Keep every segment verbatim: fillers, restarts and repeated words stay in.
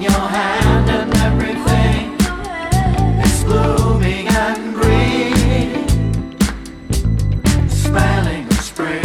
your hand and everything is blooming and green, smelling of spring.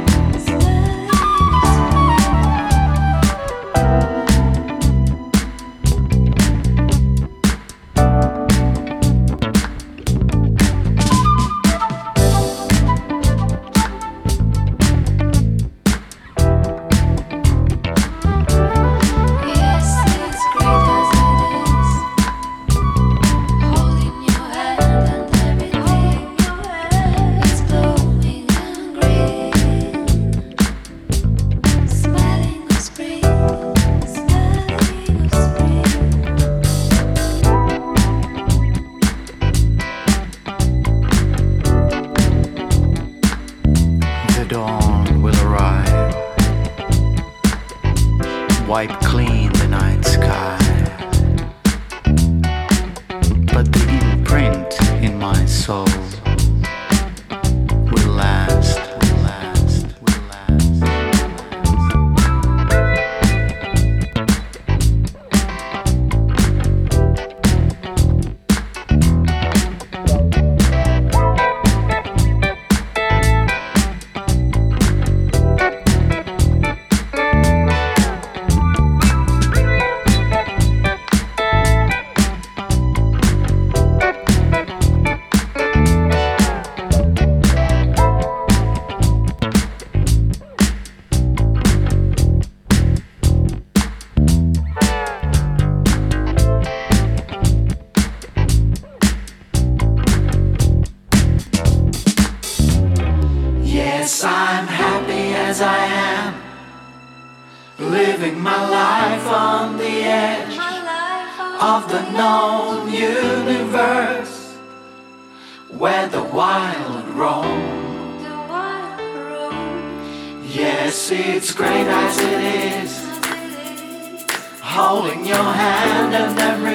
Dawn will arrive, wipe clean the night sky, but the imprint in my soul will last, will last, will last. Yes, I'm happy as I am, living my life on the edge of the known universe, where the wild roam. Yes, it's great as it is, holding your hand and every